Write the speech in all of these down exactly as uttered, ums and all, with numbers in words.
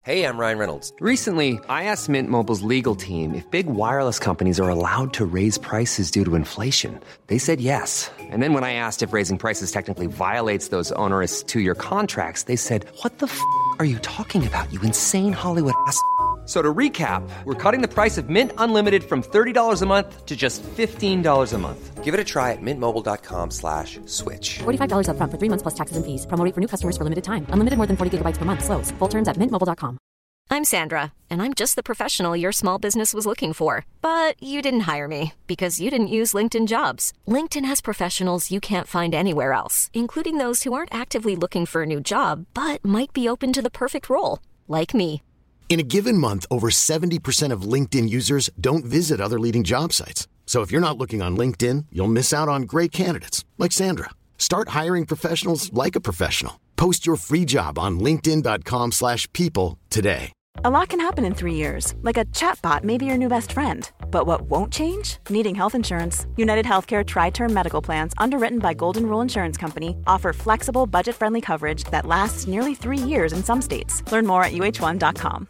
Hey, I'm Ryan Reynolds. Recently, I asked Mint Mobile's legal team if big wireless companies are allowed to raise prices due to inflation. They said yes. And then when I asked if raising prices technically violates those onerous two-year contracts, they said, what the f*** are you talking about, you insane Hollywood ass f- So to recap, we're cutting the price of Mint Unlimited from thirty dollars a month to just fifteen dollars a month. Give it a try at mintmobile.com slash switch. forty-five dollars up front for three months plus taxes and fees. Promo rate for new customers for limited time. Unlimited more than forty gigabytes per month. Slows full terms at mint mobile dot com. I'm Sandra, and I'm just the professional your small business was looking for. But you didn't hire me because you didn't use LinkedIn Jobs. LinkedIn has professionals you can't find anywhere else, including those who aren't actively looking for a new job, but might be open to the perfect role, like me. In a given month, over seventy percent of LinkedIn users don't visit other leading job sites. So if you're not looking on LinkedIn, you'll miss out on great candidates like Sandra. Start hiring professionals like a professional. Post your free job on linkedin.com slash people today. A lot can happen in three years, like a chatbot may be your new best friend. But what won't change? Needing health insurance. United Healthcare Tri-Term Medical Plans, underwritten by Golden Rule Insurance Company, offer flexible, budget-friendly coverage that lasts nearly three years in some states. Learn more at U H one dot com.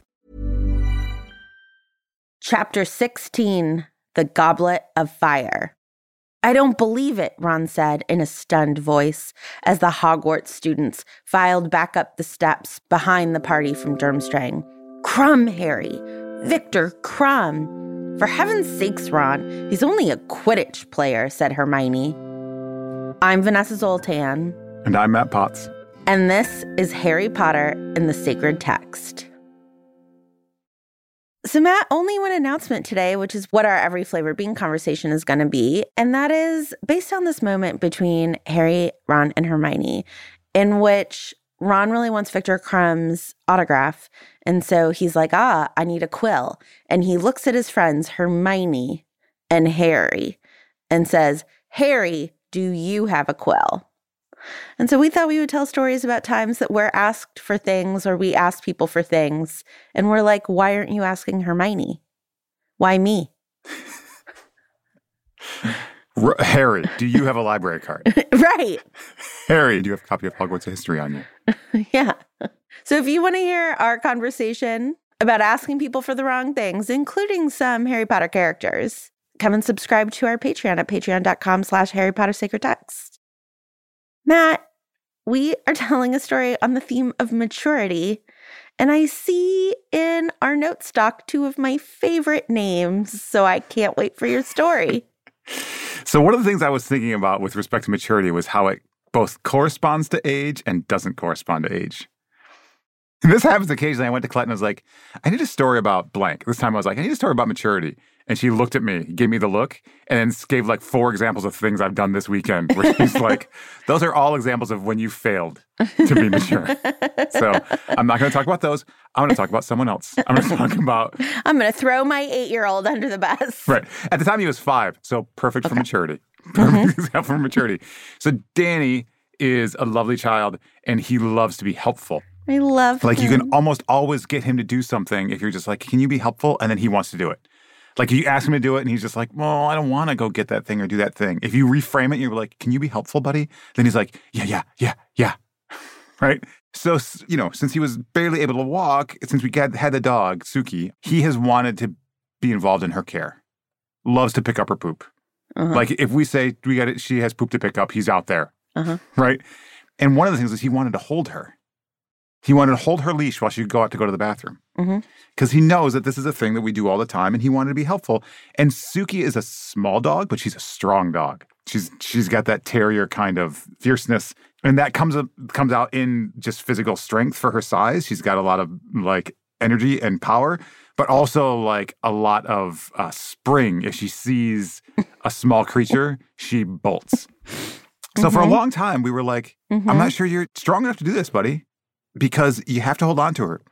Chapter sixteen, The Goblet of Fire. I don't believe it, Ron said in a stunned voice as the Hogwarts students filed back up the steps behind the party from Durmstrang. Krum, Harry. Victor Krum. For heaven's sakes, Ron, he's only a Quidditch player, said Hermione. I'm Vanessa Zoltan. And I'm Matt Potts. And this is Harry Potter and the Sacred Text. So, Matt, only one announcement today, which is what our Every Flavor Bean conversation is going to be. And that is based on this moment between Harry, Ron, and Hermione, in which Ron really wants Victor Krum's autograph. And so he's like, ah, I need a quill. And he looks at his friends, Hermione and Harry, and says, Harry, do you have a quill? And so we thought we would tell stories about times that we're asked for things or we ask people for things. And we're like, why aren't you asking Hermione? Why me? R- Harry, do you have a library card? Right. Harry, do you have a copy of Hogwarts History on you? Yeah. So if you want to hear our conversation about asking people for the wrong things, including some Harry Potter characters, come and subscribe to our Patreon at patreon.com slash Harry Potter Sacred Text. Matt, we are telling a story on the theme of maturity, and I see in our note stock two of my favorite names, so I can't wait for your story. So one of the things I was thinking about with respect to maturity was how it both corresponds to age and doesn't correspond to age. And this happens occasionally. I went to Colette and I was like, I need a story about blank. This time I was like, I need a story about maturity. And she looked at me, gave me the look, and then gave like four examples of things I've done this weekend where she's like, those are all examples of when you failed to be mature. So I'm not going to talk about those. I'm going to talk about someone else. I'm going to talk about... I'm going to throw my eight-year-old under the bus. Right. At the time, he was five, so perfect okay. for maturity. Perfect mm-hmm. example for maturity. So Danny is a lovely child, and he loves to be helpful. I love Like, him. you can almost always get him to do something if you're just like, can you be helpful? And then he wants to do it. Like, you ask him to do it, and he's just like, well, I don't want to go get that thing or do that thing. If you reframe it, you're like, can you be helpful, buddy? Then he's like, yeah, yeah, yeah, yeah. Right? So, you know, since he was barely able to walk, since we got, had the dog, Suki, he has wanted to be involved in her care. Loves to pick up her poop. Uh-huh. Like, if we say we got it, she has poop to pick up, he's out there. Uh-huh. Right? And one of the things is he wanted to hold her. He wanted to hold her leash while she would go out to go to the bathroom. Because mm-hmm. he knows that this is a thing that we do all the time, and he wanted to be helpful. And Suki is a small dog, but she's a strong dog. She's She's got that terrier kind of fierceness, and that comes up, comes out in just physical strength for her size. She's got a lot of, like, energy and power, but also, like, a lot of uh, spring. If she sees a small creature, she bolts. So mm-hmm. for a long time, we were like, mm-hmm. I'm not sure you're strong enough to do this, buddy. Because you have to hold on to her.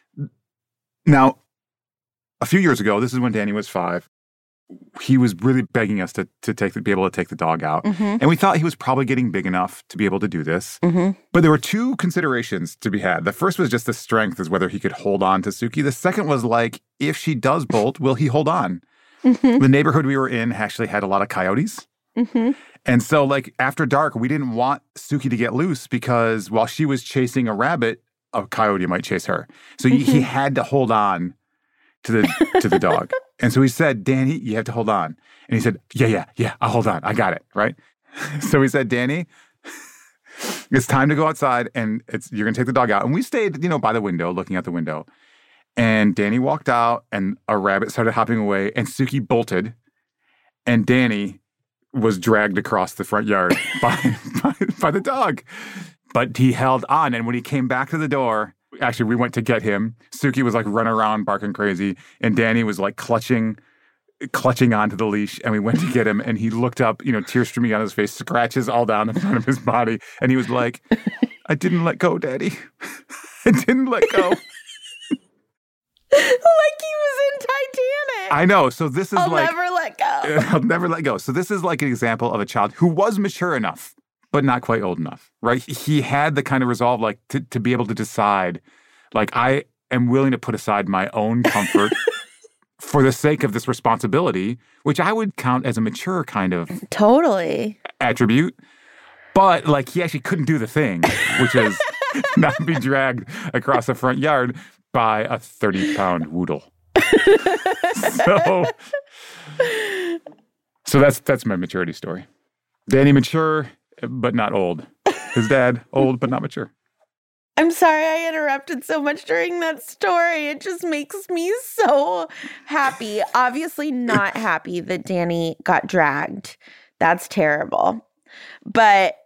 Now, a few years ago, this is when Danny was five, he was really begging us to to take the, be able to take the dog out. Mm-hmm. And we thought he was probably getting big enough to be able to do this. Mm-hmm. But there were two considerations to be had. The first was just the strength, is whether he could hold on to Suki. The second was like, if she does bolt, will he hold on? Mm-hmm. The neighborhood we were in actually had a lot of coyotes. Mm-hmm. And so, like, after dark, we didn't want Suki to get loose because while she was chasing a rabbit, a coyote might chase her. So he, he had to hold on to the to the dog. And so he said, Danny, you have to hold on. And he said, yeah, yeah, yeah, I'll hold on. I got it, right? So he said, Danny, it's time to go outside and it's you're going to take the dog out. And we stayed, you know, by the window, looking out the window. And Danny walked out and a rabbit started hopping away and Suki bolted and Danny was dragged across the front yard by, by, by the dog. But he held on. And when he came back to the door, actually, we went to get him. Suki was like running around barking crazy. And Danny was like clutching clutching onto the leash, and we went to get him, and he looked up, you know, tears streaming on his face, scratches all down the front of his body, and he was like, I didn't let go, Daddy. I didn't let go. Like he was in Titanic. I know. So this is I'll like... I'll never let go. I'll never let go. So this is like an example of a child who was mature enough, but not quite old enough, right? He had the kind of resolve, like, to, to be able to decide, like, I am willing to put aside my own comfort for the sake of this responsibility, which I would count as a mature kind of totally attribute. But like he actually couldn't do the thing, which is not be dragged across the front yard by a thirty-pound woodle. so, so that's that's my maturity story. Danny mature, but not old. His dad old, but not mature. I'm sorry I interrupted so much during that story. It just makes me so happy. Obviously not happy that Danny got dragged. That's terrible. But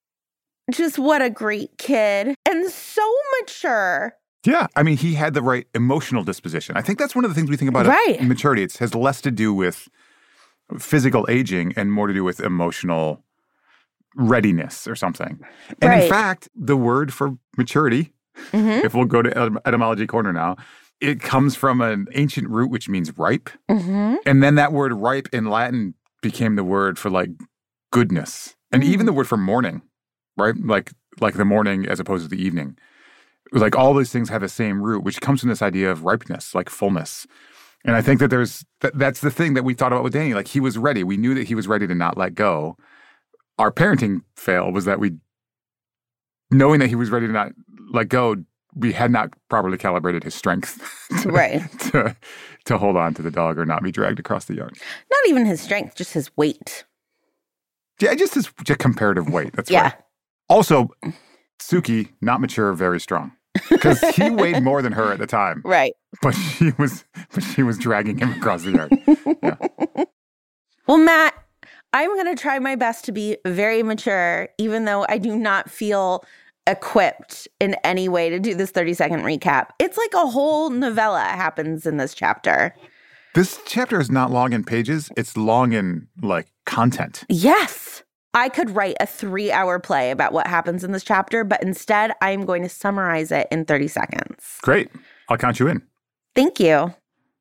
just what a great kid. And so mature. Yeah. I mean, he had the right emotional disposition. I think that's one of the things we think about right. maturity. It has less to do with physical aging and more to do with emotional readiness or something. And right. in fact, the word for maturity, mm-hmm. if we'll go to etym- etymology corner now, it comes from an ancient root which means ripe. Mm-hmm. And then that word ripe in Latin became the word for like goodness. And mm-hmm. even the word for morning, right? Like like the morning as opposed to the evening. Like all these things have the same root, which comes from this idea of ripeness, like fullness. And I think that there's, that, that's the thing that we thought about with Danny. Like he was ready. We knew that he was ready to not let go. Our parenting fail was that we, knowing that he was ready to not let go, we had not properly calibrated his strength right. to, to hold on to the dog or not be dragged across the yard. Not even his strength, just his weight. Yeah, just his just comparative weight. That's yeah. right. Also, Suki, not mature, very strong. Because he weighed more than her at the time. Right. But she was but she was dragging him across the yard. Yeah. Well, Matt, I'm going to try my best to be very mature, even though I do not feel equipped in any way to do this thirty-second recap. It's like a whole novella happens in this chapter. This chapter is not long in pages. It's long in, like, content. Yes. I could write a three-hour play about what happens in this chapter, but instead, I'm going to summarize it in thirty seconds. Great. I'll count you in. Thank you.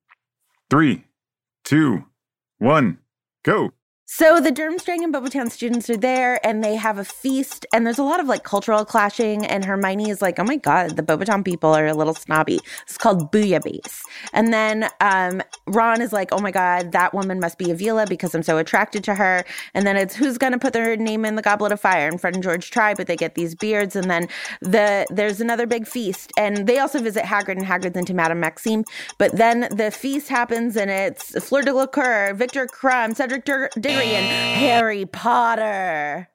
Three, two, one, go. So the Durmstrang and Beauxbaton students are there, and they have a feast, and there's a lot of, like, cultural clashing, and Hermione is like, oh, my God, the Beauxbaton people are a little snobby. It's called bouillabaisse. And then um, Ron is like, oh, my God, that woman must be Avila because I'm so attracted to her. And then it's who's going to put their name in the Goblet of Fire? And Fred and George try, but they get these beards, and then the there's another big feast, and they also visit Hagrid, and Hagrid's into Madame Maxime. But then the feast happens, and it's Fleur de la Cour, Victor Crumb, Cedric Dur- Diggory, and Harry Potter.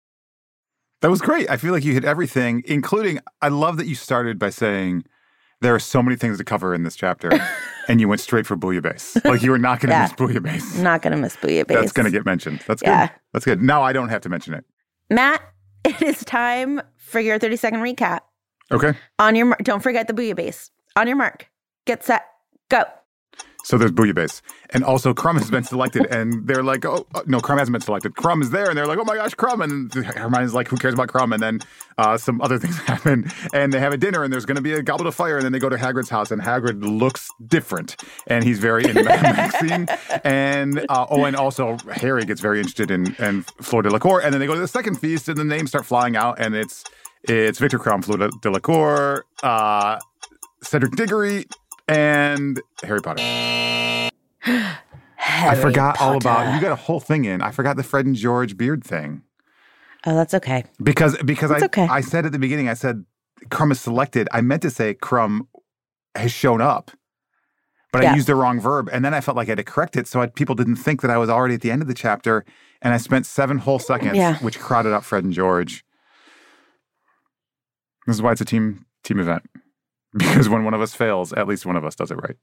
That was great. I feel like you hit everything, including, I love that you started by saying there are so many things to cover in this chapter, and you went straight for bouillabaisse. Like you were not going to yeah. miss bouillabaisse. Not going to miss bouillabaisse. That's going to get mentioned. That's good. Yeah. That's good. Now I don't have to mention it. Matt, it is time for your thirty-second recap. Okay. On your mark, don't forget the bouillabaisse. On your mark, get set, go. So there's bouillabaisse. And also Crumb has been selected, and they're like, oh, no, Crumb hasn't been selected. Crumb is there, and they're like, oh my gosh, Crumb. And Hermione's like, who cares about Crumb? And then uh, some other things happen, and they have a dinner, and there's going to be a Goblet of Fire, and then they go to Hagrid's house, and Hagrid looks different, and he's very into Maxine. And, uh, oh, and also Harry gets very interested in, in Fleur de la Cour, and then they go to the second feast, and the names start flying out, and it's it's Victor Crumb, Fleur de la Cour, uh, Cedric Diggory, and Harry Potter. Harry I forgot Potter. all about, you got a whole thing in. I forgot the Fred and George beard thing. Oh, that's okay. Because because That's I okay. I said at the beginning, I said, Crumb is selected. I meant to say Crumb has shown up, but Yeah. I used the wrong verb. And then I felt like I had to correct it so I, people didn't think that I was already at the end of the chapter. And I spent seven whole seconds, Yeah. which crowded out Fred and George. This is why it's a team team event. Because when one of us fails, at least one of us does it right.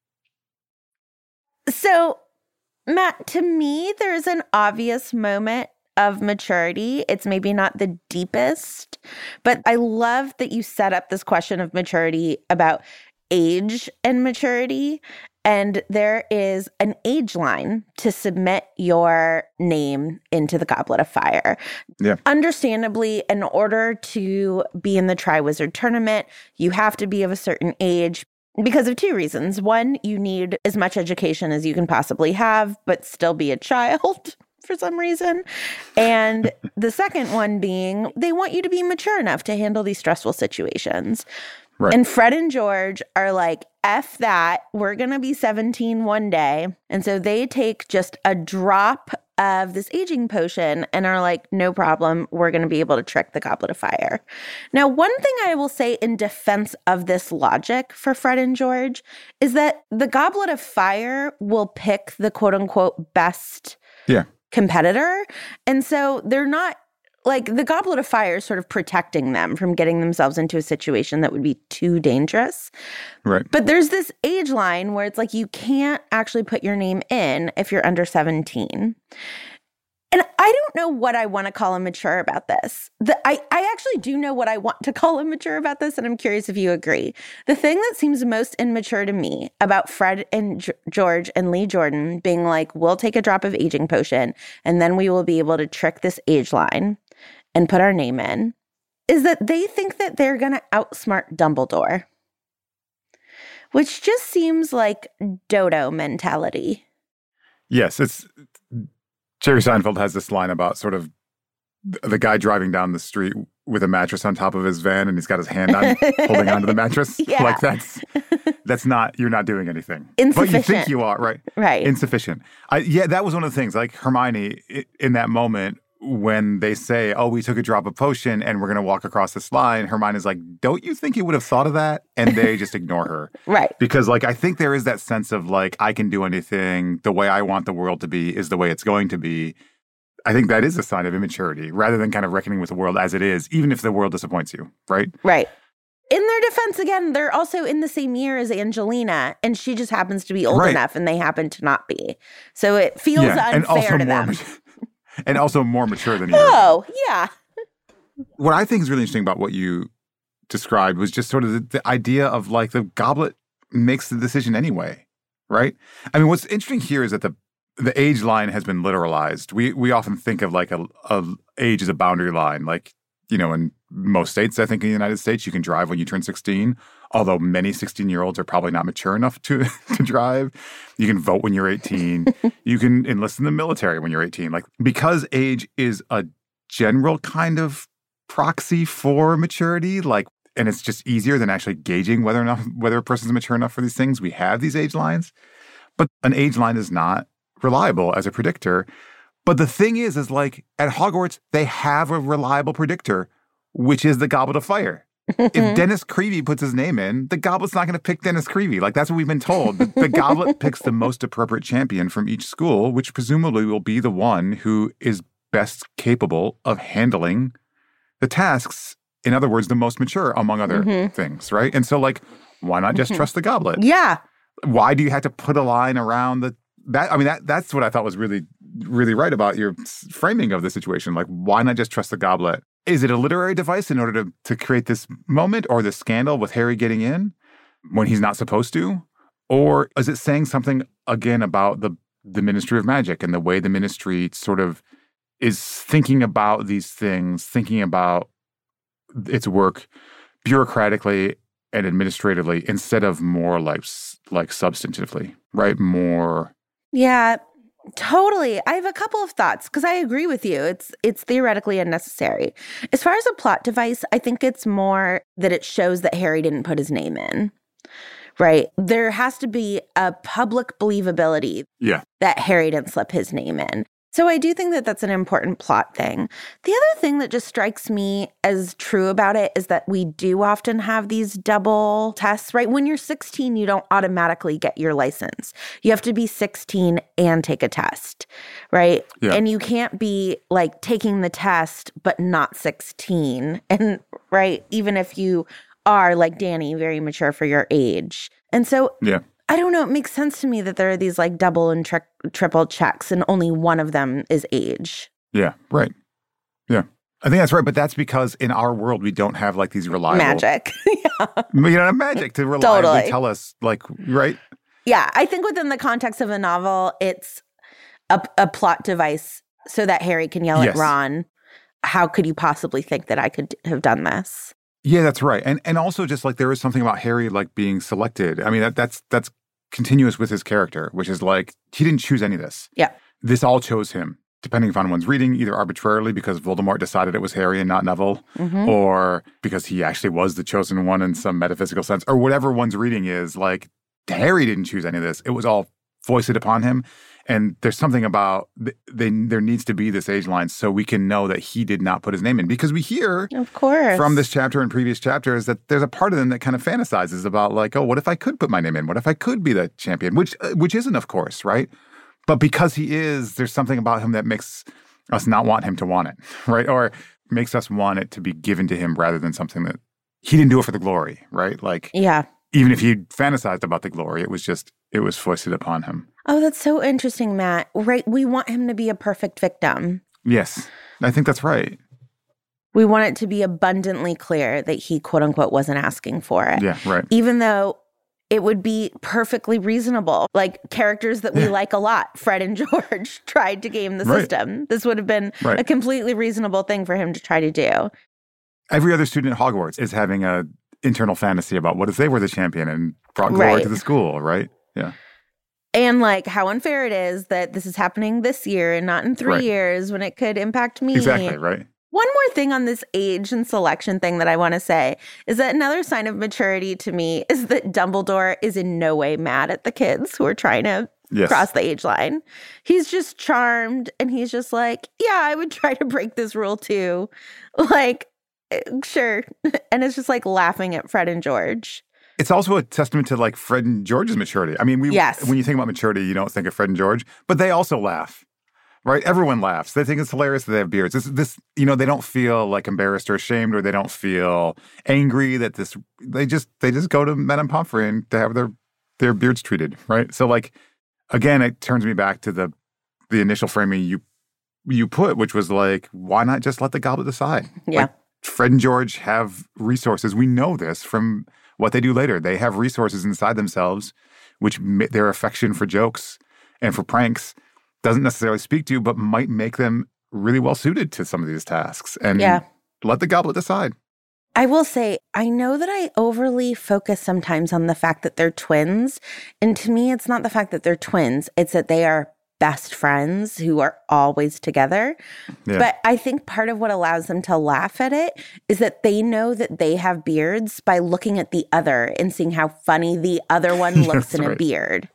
So, Matt, to me, there's an obvious moment of maturity. It's maybe not the deepest, but I love that you set up this question of maturity about age and maturity. And there is an age line to submit your name into the Goblet of Fire. Yeah. Understandably, in order to be in the Triwizard Tournament, you have to be of a certain age. Because of two reasons. One, you need as much education as you can possibly have, but still be a child for some reason. And the second one being, they want you to be mature enough to handle these stressful situations. Right. And Fred and George are like, F that, we're going to be seventeen one day. And so they take just a drop of this aging potion and are like, no problem, we're going to be able to trick the Goblet of Fire. Now, one thing I will say in defense of this logic for Fred and George is that the Goblet of Fire will pick the quote unquote best Yeah. competitor. And so they're not like the Goblet of Fire is sort of protecting them from getting themselves into a situation that would be too dangerous. Right. But there's this age line where it's like you can't actually put your name in if you're under seventeen. And I don't know what I want to call immature about this. The, I, I actually do know what I want to call immature about this, and I'm curious if you agree. The thing that seems most immature to me about Fred and G- George and Lee Jordan being like, we'll take a drop of aging potion, and then we will be able to trick this age line and put our name in, is that they think that they're going to outsmart Dumbledore, which just seems like dodo mentality. Yes, it's Jerry Seinfeld has this line about sort of the guy driving down the street with a mattress on top of his van and he's got his hand on holding onto the mattress. Yeah. Like that's that's not, you're not doing anything. Insufficient. But you think you are, right? Right. Insufficient. I, yeah, that was one of the things, like Hermione i- in that moment when they say, oh, we took a drop of potion and we're going to walk across this line, Hermione's like, don't you think you would have thought of that? And they just ignore her. Right. Because like, I think there is that sense of like, I can do anything. The way I want the world to be is the way it's going to be. I think that is a sign of immaturity rather than kind of reckoning with the world as it is, even if the world disappoints you, right? Right. In their defense, again, they're also in the same year as Angelina, and she just happens to be old Right. enough, and they happen to not be. So it feels Yeah, and unfair also to more them. mat- and also more mature than you. Oh, yeah. What I think is really interesting about what you described was just sort of the, the idea of like the goblet makes the decision anyway, right? I mean, what's interesting here is that the the age line has been literalized. We we often think of like a, a age as a boundary line. Like, you know, in most states, I think in the United States, you can drive when you turn sixteen, although many sixteen-year-olds are probably not mature enough to, to drive. You can vote when you're eighteen. You can enlist in the military when you're eighteen. Like, because age is a general kind of proxy for maturity, like, and it's just easier than actually gauging whether or not whether a person's mature enough for these things. We have these age lines. But an age line is not reliable as a predictor. But the thing is, is like at Hogwarts, they have a reliable predictor, which is the Goblet of Fire. If Dennis Creevy puts his name in, the Goblet's not going to pick Dennis Creevy. Like, that's what we've been told. The, the Goblet picks the most appropriate champion from each school, which presumably will be the one who is best capable of handling the tasks. In other words, the most mature, among other Mm-hmm. things, right? And so, like, why not just trust the Goblet? Yeah. Why do you have to put a line around the that? I mean, that that's what I thought was really, really right about your framing of the situation. Like, why not just trust the Goblet? Is it a literary device in order to to create this moment or this scandal with Harry getting in when he's not supposed to? Or is it saying something again about the the Ministry of Magic and the way the ministry sort of is thinking about these things, thinking about its work bureaucratically and administratively instead of more like like substantively, right? More. Yeah, totally. I have a couple of thoughts because I agree with you. It's it's theoretically unnecessary. As far as a plot device, I think it's more that it shows that Harry didn't put his name in, right? There has to be a public believability Yeah. that Harry didn't slip his name in. So I do think that that's an important plot thing. The other thing that just strikes me as true about it is that we do often have these double tests, right? When you're sixteen, you don't automatically get your license. You have to be sixteen and take a test, right? Yeah. And you can't be like taking the test but not sixteen. And right, even if you are like Danny, very mature for your age. And so yeah. I don't know. It makes sense to me that there are these like double and tri- triple checks and only one of them is age. Yeah, right. Yeah. I think that's right. But that's because in our world, we don't have like these reliable... Magic. Yeah. We don't have magic to reliably Totally. tell us, like, right? Yeah. I think within the context of a novel, it's a, a plot device so that Harry can yell Yes. at Ron, how could you possibly think that I could have done this? Yeah, that's right. And and also just like there is something about Harry like being selected. I mean, that, that's that's continuous with his character, which is like he didn't choose any of this. Yeah. This all chose him, depending upon one's reading, either arbitrarily because Voldemort decided it was Harry and not Neville, Mm-hmm. or because he actually was the chosen one in some metaphysical sense, or whatever one's reading is. Like Harry didn't choose any of this. It was all foisted upon him. And there's something about they, they, there needs to be this age line so we can know that he did not put his name in. Because we hear Of course. from this chapter and previous chapters that there's a part of them that kind of fantasizes about like, oh, what if I could put my name in? What if I could be the champion? Which uh, which isn't, of course, right? But because he is, there's something about him that makes us not want him to want it, right? Or makes us want it to be given to him rather than something that he didn't do it for the glory, right? Like, Yeah. even if he fantasized about the glory, it was just, it was foisted upon him. Oh, that's so interesting, Matt. Right. We want him to be a perfect victim. Yes, I think that's right. We want it to be abundantly clear that he, quote unquote, wasn't asking for it. Yeah, right. Even though it would be perfectly reasonable. Like characters that we Yeah. like a lot, Fred and George, tried to game the Right. system. This would have been Right. a completely reasonable thing for him to try to do. Every other student at Hogwarts is having a internal fantasy about what if they were the champion and brought glory Right. to the school, right? Yeah. And like how unfair it is that this is happening this year and not in three Right. years when it could impact me. Exactly, right? One more thing on this age and selection thing that I want to say is that another sign of maturity to me is that Dumbledore is in no way mad at the kids who are trying to Yes. cross the age line. He's just charmed and he's just like, yeah, I would try to break this rule too. Like, eh, sure. And it's just like laughing at Fred and George. It's also a testament to like Fred and George's maturity. I mean, we Yes. when you think about maturity, you don't think of Fred and George, but they also laugh, right? Everyone laughs. They think it's hilarious that they have beards. This, this, you know, they don't feel like embarrassed or ashamed, or they don't feel angry that this. They just they just go to Madame Pomfrey and to have their their beards treated, right? So like, again, it turns me back to the the initial framing you you put, which was like, why not just let the goblet decide? Yeah. Like, Fred and George have resources. We know this from what they do later. They have resources inside themselves, which ma- their affection for jokes and for pranks doesn't necessarily speak to, but might make them really well suited to some of these tasks. And Yeah. let the goblet decide. I will say, I know that I overly focus sometimes on the fact that they're twins. And to me, it's not the fact that they're twins. It's that they are best friends who are always together. Yeah. But I think part of what allows them to laugh at it is that they know that they have beards by looking at the other and seeing how funny the other one looks That's in a right. beard.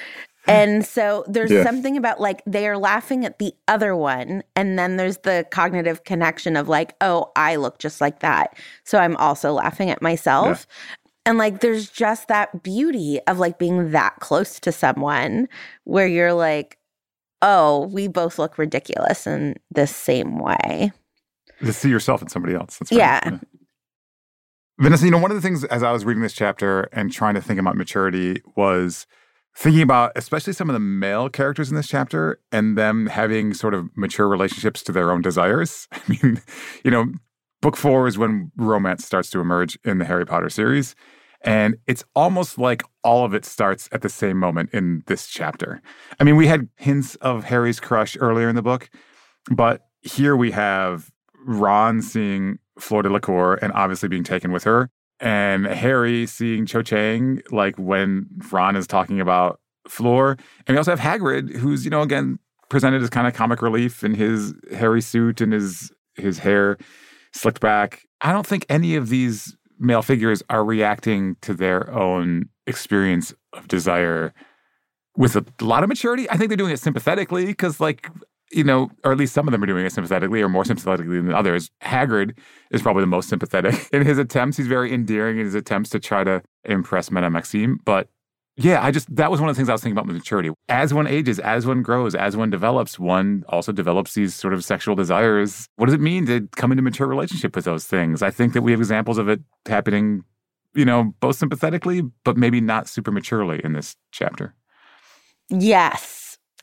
And so there's Yeah. something about like they are laughing at the other one. And then there's the cognitive connection of like, oh, I look just like that. So I'm also laughing at myself. And like there's just that beauty of like being that close to someone where you're like, oh, we both look ridiculous in this same way. To see yourself in somebody else. That's right. Yeah. Vanessa, you know, one of the things as I was reading this chapter and trying to think about maturity was thinking about especially some of the male characters in this chapter and them having sort of mature relationships to their own desires. I mean, you know, book four is when romance starts to emerge in the Harry Potter series. And it's almost like all of it starts at the same moment in this chapter. I mean, we had hints of Harry's crush earlier in the book, but here we have Ron seeing Fleur Delacour and obviously being taken with her, and Harry seeing Cho Chang, like when Ron is talking about Fleur. And we also have Hagrid, who's, you know, again, presented as kind of comic relief in his hairy suit and his his hair slicked back. I don't think any of these male figures are reacting to their own experience of desire with a lot of maturity. I think they're doing it sympathetically because, like, you know, or at least some of them are doing it sympathetically or more sympathetically than others. Hagrid is probably the most sympathetic in his attempts. He's very endearing in his attempts to try to impress Madame Maxime. But yeah, I just, that was one of the things I was thinking about with maturity. As one ages, as one grows, as one develops, one also develops these sort of sexual desires. What does it mean to come into mature relationship with those things? I think that we have examples of it happening, you know, both sympathetically, but maybe not super maturely in this chapter. Yes.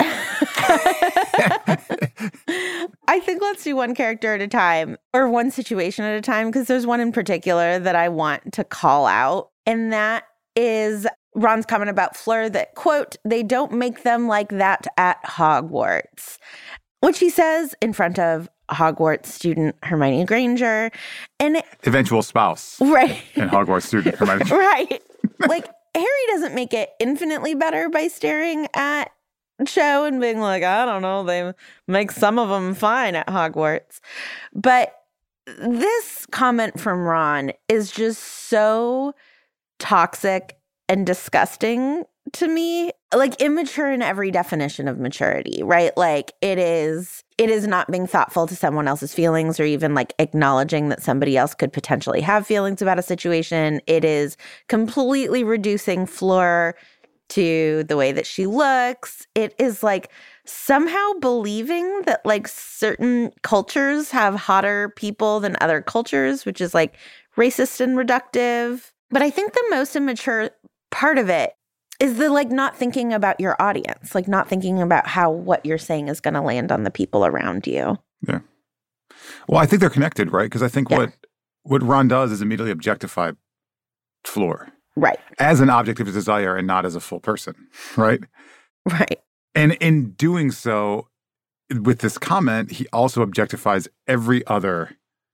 I think let's do one character at a time or one situation at a time, because there's one in particular that I want to call out. And that is Ron's comment about Fleur that, quote, they don't make them like that at Hogwarts, which he says in front of Hogwarts student Hermione Granger. And it, eventual spouse. Right. And Hogwarts student Hermione Granger. Right. Like, Harry doesn't make it infinitely better by staring at Cho and being like, I don't know, they make some of them fine at Hogwarts. But this comment from Ron is just so toxic and disgusting to me. Like, immature in every definition of maturity, right? Like, it is it is not being thoughtful to someone else's feelings or even like acknowledging that somebody else could potentially have feelings about a situation. It is completely reducing Fleur to the way that she looks. It is like somehow believing that like certain cultures have hotter people than other cultures, which is like racist and reductive. But I think the most immature part of it is the like not thinking about your audience, like not thinking about how what you're saying is going to land on the people around you. Yeah. Well, I think they're connected, right? Because I think yeah. what what Ron does is immediately objectify Fleur. Right. As an object of his desire and not as a full person, right? Right. And in doing so, with this comment, he also objectifies every other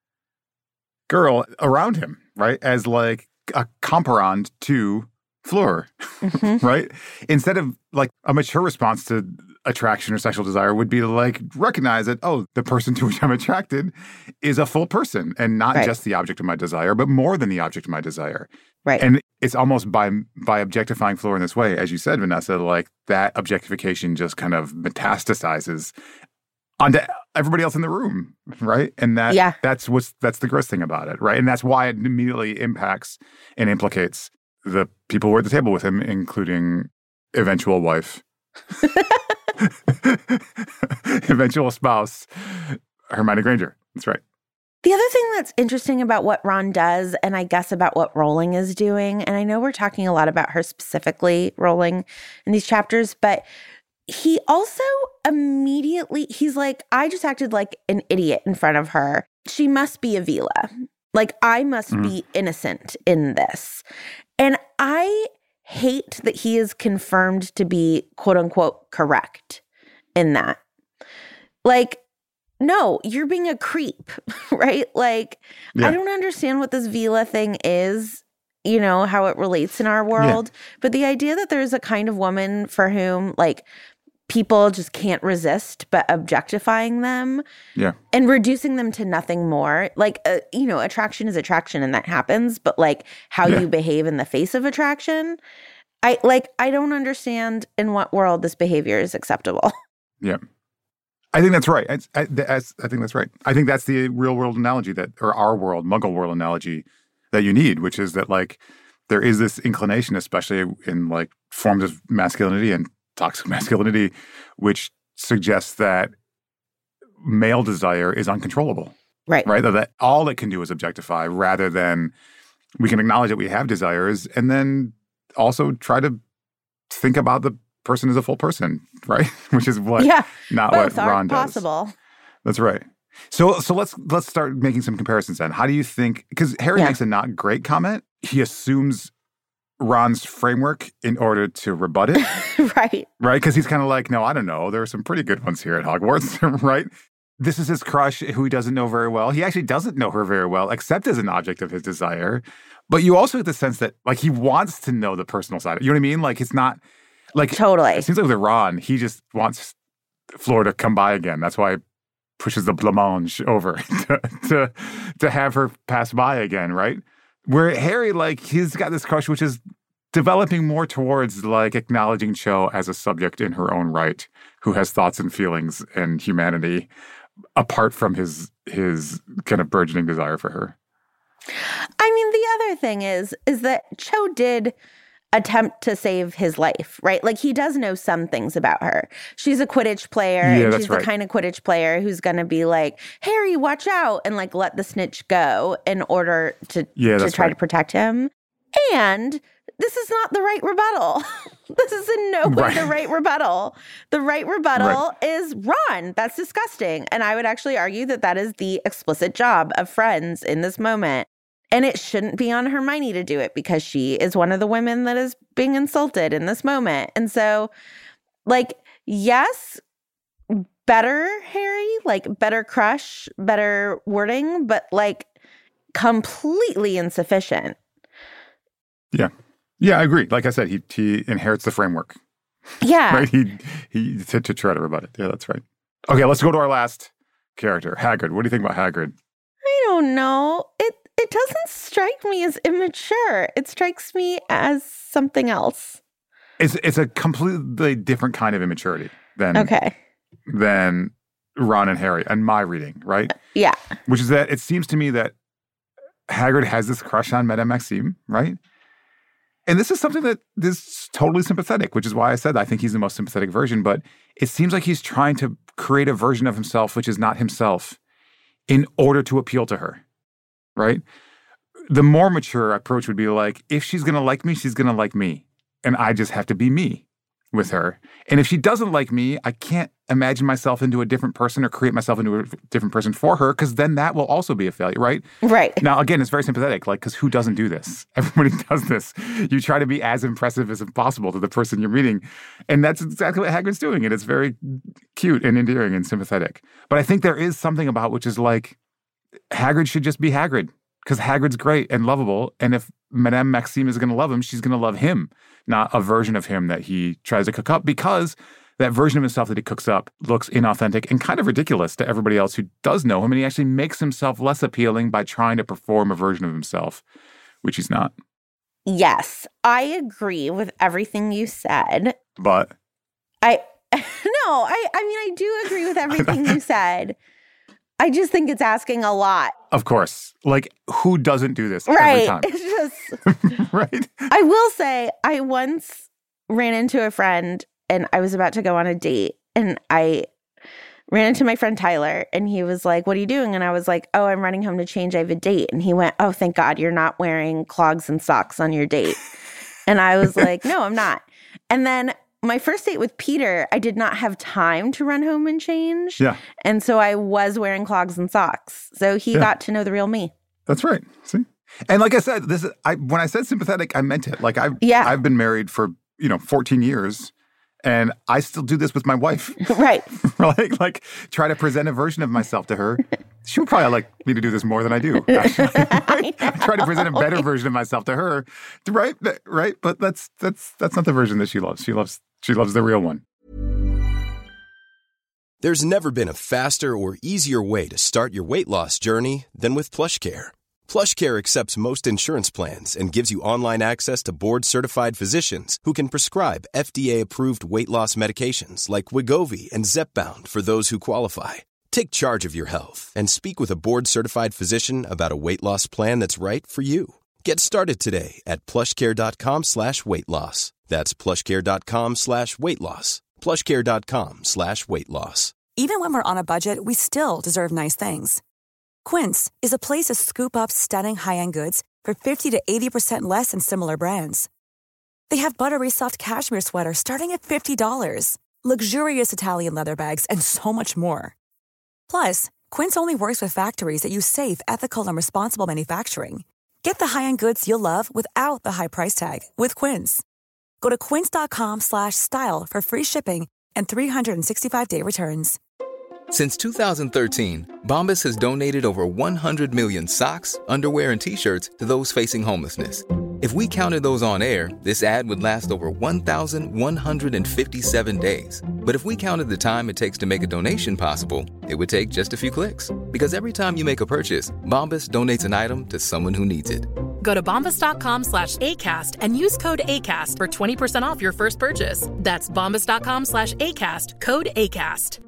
girl around him, right? As like a comparand to Fleur, mm-hmm. right? Instead of like a mature response to attraction or sexual desire would be to like recognize that, oh, the person to which I'm attracted is a full person and not right. just the object of my desire, but more than the object of my desire. Right. And it's almost by by objectifying Fleur in this way, as you said, Vanessa, like that objectification just kind of metastasizes onto everybody else in the room, right? And that yeah. that's what's that's the gross thing about it, right? And that's why it immediately impacts and implicates the people who are at the table with him, including eventual wife, eventual spouse, Hermione Granger. That's right. The other thing that's interesting about what Ron does, and I guess about what Rowling is doing, and I know we're talking a lot about her specifically, Rowling, in these chapters, but he also immediately, he's like, I just acted like an idiot in front of her. She must be Avila. Like, I must mm. be innocent in this. And I hate that he is confirmed to be, quote unquote, correct in that. Like, no, you're being a creep, right? Like, yeah. I don't understand what this Vila thing is, you know, how it relates in our world. Yeah. But the idea that there's a kind of woman for whom, like, people just can't resist but objectifying them yeah. and reducing them to nothing more. Like, uh, you know, attraction is attraction and that happens. But, like, how yeah. you behave in the face of attraction, I, like, I don't understand in what world this behavior is acceptable. Yeah. I think that's right. I, I, I think that's right. I think that's the real world analogy that, or our world, Muggle world analogy that you need, which is that like there is this inclination, especially in like forms of masculinity and toxic masculinity, which suggests that male desire is uncontrollable. Right. Right. That, that all it can do is objectify rather than we can acknowledge that we have desires and then also try to think about the person as a full person, right? Which is what yeah, not both what Ron are does. Possible. That's right. So so let's let's start making some comparisons then. How do you think, because Harry yeah. makes a not great comment. He assumes Ron's framework in order to rebut it. right. Right? Because he's kind of like, no, I don't know. There are some pretty good ones here at Hogwarts, right? This is his crush who he doesn't know very well. He actually doesn't know her very well, except as an object of his desire. But you also get the sense that like he wants to know the personal side. You know what I mean? Like it's not like totally. It seems like with Ron, he just wants Fleur to come by again. That's why he pushes the blancmange over to, to to have her pass by again, right? Where Harry, like, he's got this crush which is developing more towards like acknowledging Cho as a subject in her own right, who has thoughts and feelings and humanity apart from his his kind of burgeoning desire for her. I mean, the other thing is, is that Cho did attempt to save his life, right? Like, he does know some things about her. She's a Quidditch player, yeah, and that's she's right. the kind of Quidditch player who's going to be like, Harry, watch out, and like let the snitch go in order to, yeah, to try right. to protect him. And this is not the right rebuttal. This is in no way right. the right rebuttal. The right rebuttal right. is Ron. That's disgusting. And I would actually argue that that is the explicit job of friends in this moment. And it shouldn't be on Hermione to do it because she is one of the women that is being insulted in this moment. And so, like, yes, better Harry, like better crush, better wording, but like completely insufficient. Yeah. Yeah, I agree. Like I said, he he inherits the framework. Yeah. Right? He he to, to try to rebut it. Yeah, that's right. Okay, let's go to our last character, Hagrid. What do you think about Hagrid? I don't know. It it doesn't strike me as immature. It strikes me as something else. It's it's a completely different kind of immaturity than okay. than Ron and Harry, and my reading, right? Yeah. Which is that it seems to me that Hagrid has this crush on Madame Maxime, right? And this is something that is totally sympathetic, which is why I said I think he's the most sympathetic version. But it seems like he's trying to create a version of himself which is not himself in order to appeal to her, right? The more mature approach would be like, if she's going to like me, she's going to like me. And I just have to be me with her. And if she doesn't like me, I can't imagine myself into a different person or create myself into a different person for her, because then that will also be a failure, right? Right. Now, again, it's very sympathetic, like, because who doesn't do this? Everybody does this. You try to be as impressive as possible to the person you're meeting. And that's exactly what Hagrid's doing. And it's very cute and endearing and sympathetic. But I think there is something about which is like, Hagrid should just be Hagrid, because Hagrid's great and lovable. And if Madame Maxime is going to love him, she's going to love him, not a version of him that he tries to cook up, because that version of himself that he cooks up looks inauthentic and kind of ridiculous to everybody else who does know him. And he actually makes himself less appealing by trying to perform a version of himself, which he's not. Yes, I agree with everything you said. But I, no, I, I mean, I do agree with everything you said. I just think it's asking a lot. Of course. Like, who doesn't do this right. every time? It's just, right. I will say, I once ran into a friend and I was about to go on a date, and I ran into my friend Tyler, and he was like, what are you doing? And I was like, oh, I'm running home to change. I have a date. And he went, oh, thank God you're not wearing clogs and socks on your date. And I was like, no, I'm not. And then my first date with Peter, I did not have time to run home and change. Yeah. And so I was wearing clogs and socks. So he yeah. got to know the real me. That's right. See? And like I said, this is, I when I said sympathetic, I meant it. Like, I've, yeah. I've been married for, you know, fourteen years. And I still do this with my wife. Right. like, like, try to present a version of myself to her. She would probably like me to do this more than I do, actually. Right? I try to present a better version of myself to her. Right? Right? But that's that's that's not the version that she loves. She loves she loves the real one. There's never been a faster or easier way to start your weight loss journey than with PlushCare. PlushCare accepts most insurance plans and gives you online access to board-certified physicians who can prescribe F D A-approved weight loss medications like Wegovy and Zepbound for those who qualify. Take charge of your health and speak with a board-certified physician about a weight loss plan that's right for you. Get started today at plushcare.com slash weight loss. That's plushcare.com slash weight loss. plushcare.com slash weight loss. Even when we're on a budget, we still deserve nice things. Quince is a place to scoop up stunning high-end goods for fifty to eighty percent less than similar brands. They have buttery soft cashmere sweaters starting at fifty dollars, luxurious Italian leather bags, and so much more. Plus, Quince only works with factories that use safe, ethical, and responsible manufacturing. Get the high-end goods you'll love without the high price tag with Quince. Go to quince.com slash style for free shipping and three sixty-five day returns. Since two thousand thirteen, Bombas has donated over one hundred million socks, underwear, and T-shirts to those facing homelessness. If we counted those on air, this ad would last over one thousand one hundred fifty-seven days. But if we counted the time it takes to make a donation possible, it would take just a few clicks. Because every time you make a purchase, Bombas donates an item to someone who needs it. Go to bombas.com slash ACAST and use code ACAST for twenty percent off your first purchase. That's bombas.com slash ACAST, code ACAST.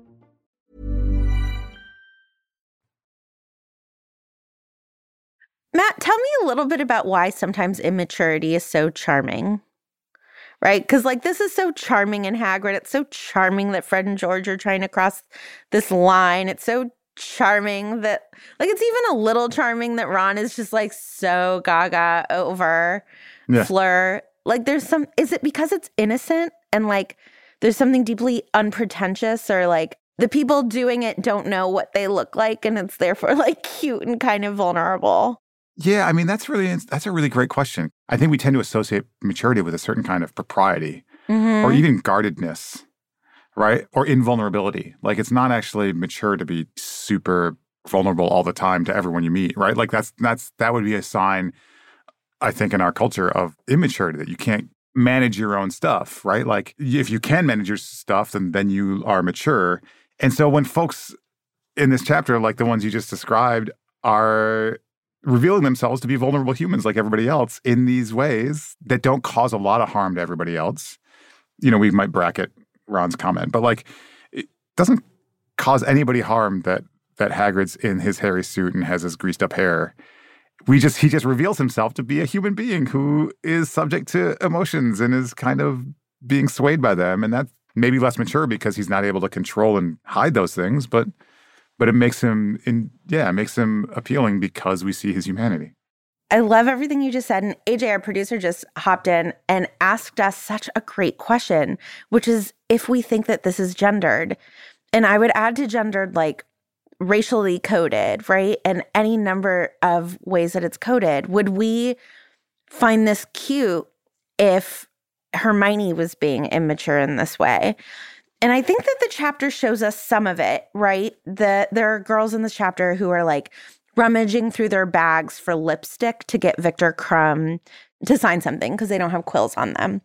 Matt, tell me a little bit about why sometimes immaturity is so charming, right? Because, like, this is so charming in Hagrid. It's so charming that Fred and George are trying to cross this line. It's so charming that, like, it's even a little charming that Ron is just, like, so gaga over yeah. Fleur. Like, there's some, is it because it's innocent and, like, there's something deeply unpretentious, or, like, the people doing it don't know what they look like and it's therefore, like, cute and kind of vulnerable? Yeah, I mean, that's really that's a really great question. I think we tend to associate maturity with a certain kind of propriety mm-hmm. or even guardedness, right? Or invulnerability. Like, it's not actually mature to be super vulnerable all the time to everyone you meet, right? Like, that's that's that would be a sign, I think, in our culture of immaturity, that you can't manage your own stuff, right? Like, if you can manage your stuff, then then you are mature. And so when folks in this chapter, like the ones you just described, are revealing themselves to be vulnerable humans like everybody else in these ways that don't cause a lot of harm to everybody else. You know, we might bracket Ron's comment, but, like, it doesn't cause anybody harm that that Hagrid's in his hairy suit and has his greased up hair. We just he just reveals himself to be a human being who is subject to emotions and is kind of being swayed by them. And that's maybe less mature because he's not able to control and hide those things, but But it makes him, in yeah, it makes him appealing because we see his humanity. I love everything you just said. And A J, our producer, just hopped in and asked us such a great question, which is if we think that this is gendered. And I would add to gendered, like, racially coded, right? And any number of ways that it's coded. Would we find this cute if Hermione was being immature in this way? And I think that the chapter shows us some of it, right? The, there are girls in this chapter who are, like, rummaging through their bags for lipstick to get Victor Crumb to sign something because they don't have quills on them.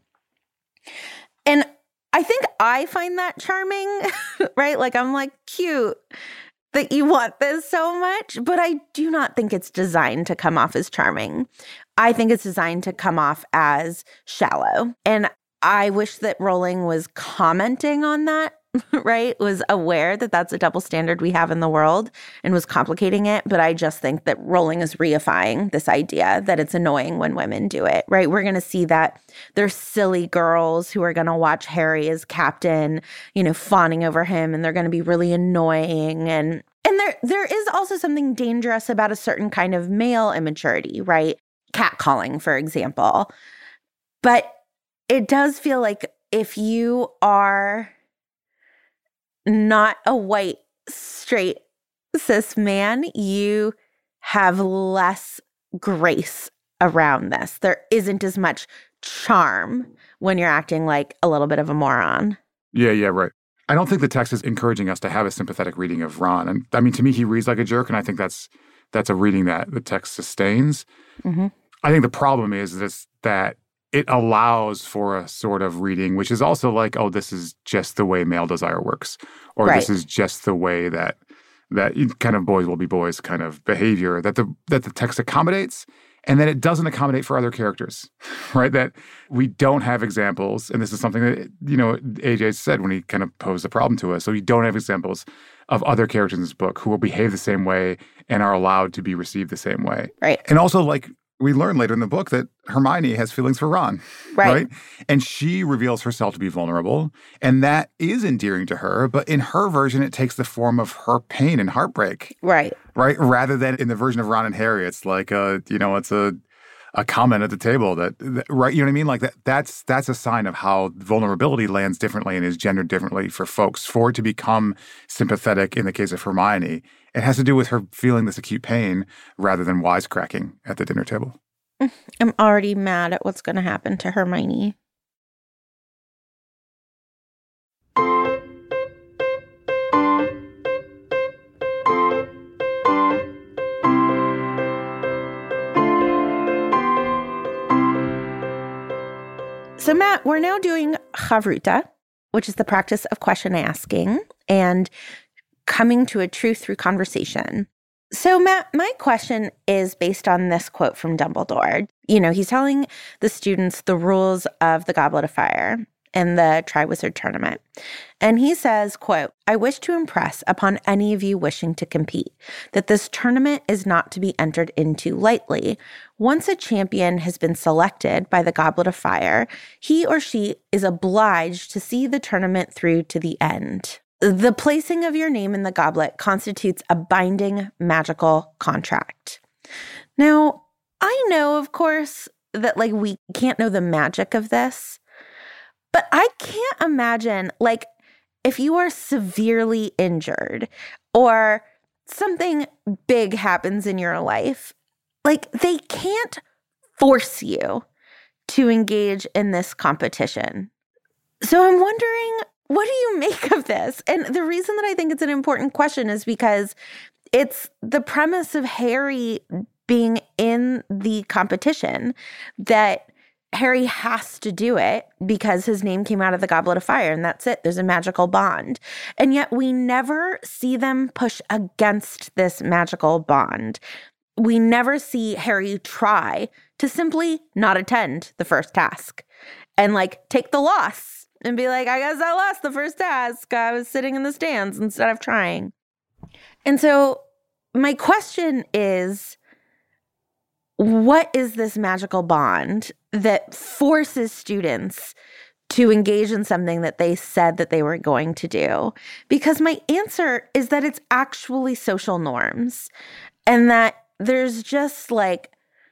And I think I find that charming, right? Like, I'm like, cute that you want this so much, but I do not think it's designed to come off as charming. I think it's designed to come off as shallow. And I wish that Rowling was commenting on that, right? Was aware that that's a double standard we have in the world and was complicating it. But I just think that Rowling is reifying this idea that it's annoying when women do it, right? We're going to see that there's silly girls who are going to watch Harry as captain, you know, fawning over him, and they're going to be really annoying. And and there there is also something dangerous about a certain kind of male immaturity, right? Catcalling, for example. But it does feel like if you are not a white, straight, cis man, you have less grace around this. There isn't as much charm when you're acting like a little bit of a moron. Yeah, yeah, right. I don't think the text is encouraging us to have a sympathetic reading of Ron. And I mean, to me, he reads like a jerk, and I think that's that's a reading that the text sustains. Mm-hmm. I think the problem is this, that it allows for a sort of reading, which is also like, oh, this is just the way male desire works, or right. This is just the way that that kind of boys will be boys kind of behavior that the that the text accommodates, and then it doesn't accommodate for other characters, right? That we don't have examples, and this is something that, you know, A J said when he kind of posed the problem to us. So we don't have examples of other characters in this book who will behave the same way and are allowed to be received the same way, right? And also, like, we learn later in the book that Hermione has feelings for Ron, right. right? And she reveals herself to be vulnerable, and that is endearing to her. But in her version, it takes the form of her pain and heartbreak, right? Right, rather than in the version of Ron and Harry, it's like a, you know, it's a a comment at the table that, that right, you know what I mean? Like that. That's that's a sign of how vulnerability lands differently and is gendered differently for folks. For it to become sympathetic in the case of Hermione, it has to do with her feeling this acute pain rather than wisecracking at the dinner table. I'm already mad at what's going to happen to Hermione. So, Matt, we're now doing Chavruta, which is the practice of question asking and coming to a truth through conversation. So, Matt, my question is based on this quote from Dumbledore. You know, he's telling the students the rules of the Goblet of Fire in the Triwizard Tournament. And he says, quote, "I wish to impress upon any of you wishing to compete that this tournament is not to be entered into lightly. Once a champion has been selected by the Goblet of Fire, he or she is obliged to see the tournament through to the end. The placing of your name in the goblet constitutes a binding magical contract." Now, I know, of course, that like we can't know the magic of this, but I can't imagine, like, if you are severely injured or something big happens in your life, like, they can't force you to engage in this competition. So I'm wondering, what do you make of this? And the reason that I think it's an important question is because it's the premise of Harry being in the competition, that Harry has to do it because his name came out of the Goblet of Fire, and that's it. There's a magical bond. And yet we never see them push against this magical bond. We never see Harry try to simply not attend the first task and, like, take the loss and be like, I guess I lost the first task. I was sitting in the stands instead of trying. And so my question is, what is this magical bond that forces students to engage in something that they said that they were going to do? Because my answer is that it's actually social norms, and that there's just like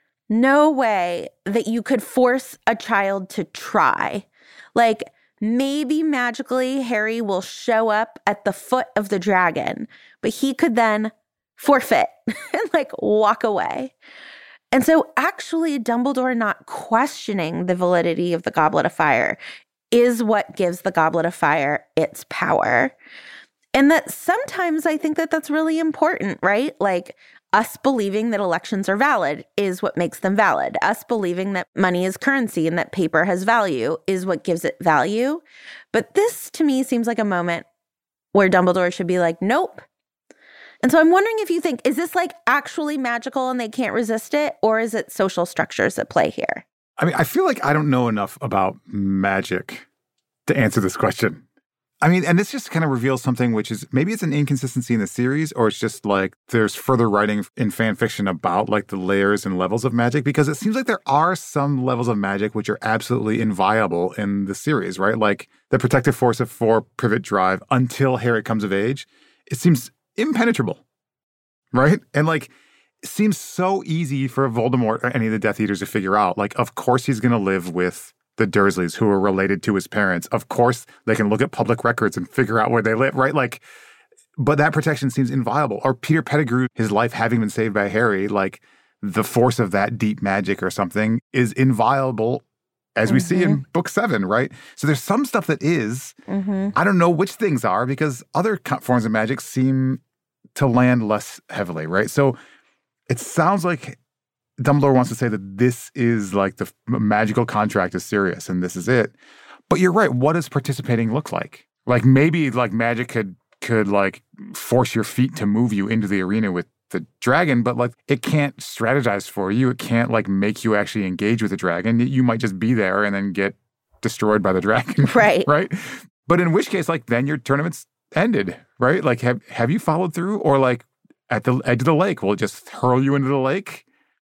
no way that you could force a child to try. Like, maybe magically Harry will show up at the foot of the dragon, but he could then forfeit and like walk away. And so actually Dumbledore not questioning the validity of the Goblet of Fire is what gives the Goblet of Fire its power. And that sometimes I think that that's really important, right? Like, us believing that elections are valid is what makes them valid. Us believing that money is currency and that paper has value is what gives it value. But this, to me, seems like a moment where Dumbledore should be like, nope. And so I'm wondering if you think, is this like actually magical and they can't resist it? Or is it social structures at play here? I mean, I feel like I don't know enough about magic to answer this question. I mean, and this just kind of reveals something, which is maybe it's an inconsistency in the series, or it's just like there's further writing in fan fiction about like the layers and levels of magic, because it seems like there are some levels of magic which are absolutely inviolable in the series, right? Like the protective force of four Privet Drive until Harry comes of age, it seems impenetrable, right? And like, it seems so easy for Voldemort or any of the Death Eaters to figure out. Like, of course he's going to live with the Dursleys, who are related to his parents. Of course, they can look at public records and figure out where they live, right? Like, but that protection seems inviolable. Or Peter Pettigrew, his life having been saved by Harry, like the force of that deep magic or something is inviolable, as mm-hmm. we see in book seven, right? So there's some stuff that is. Mm-hmm. I don't know which things are, because other forms of magic seem to land less heavily, right? So it sounds like Dumbledore wants to say that this is like the magical contract is serious and this is it. But you're right. What does participating look like? Like maybe like magic could could like force your feet to move you into the arena with the dragon, but like it can't strategize for you. It can't like make you actually engage with the dragon. You might just be there and then get destroyed by the dragon. Right. Right. But in which case, like then your tournament's ended, right? Like have have you followed through? Or like at the edge of the lake, will it just hurl you into the lake?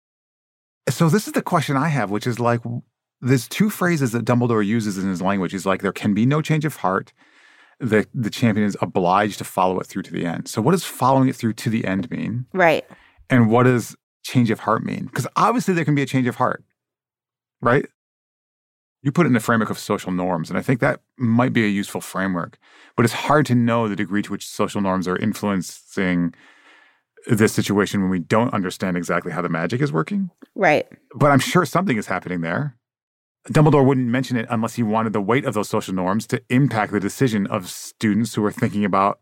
So this is the question I have, which is like, there's two phrases that Dumbledore uses in his language. He's like, there can be no change of heart. The, the champion is obliged to follow it through to the end. So what does following it through to the end mean? Right. And what does change of heart mean? Because obviously there can be a change of heart, right? You put it in the framework of social norms, and I think that might be a useful framework. But it's hard to know the degree to which social norms are influencing this situation when we don't understand exactly how the magic is working. Right. But I'm sure something is happening there. Dumbledore wouldn't mention it unless he wanted the weight of those social norms to impact the decision of students who are thinking about